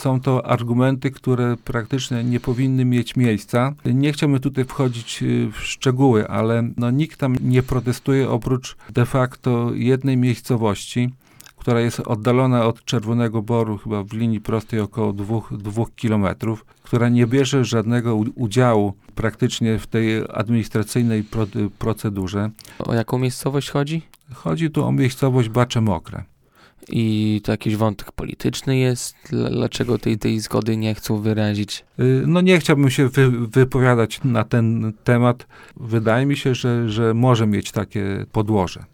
Są to argumenty, które praktycznie nie powinny mieć miejsca. Nie chciałbym tutaj wchodzić w szczegóły, ale nikt tam nie protestuje oprócz de facto jednej miejscowości, która jest oddalona od Czerwonego Boru chyba w linii prostej około 2 kilometrów, która nie bierze żadnego udziału praktycznie w tej administracyjnej procedurze. O jaką miejscowość chodzi? Chodzi tu o miejscowość Bacze Mokre. I to jakiś wątek polityczny jest? Dlaczego tej zgody nie chcą wyrazić? Nie chciałbym się wypowiadać na ten temat. Wydaje mi się, że może mieć takie podłoże.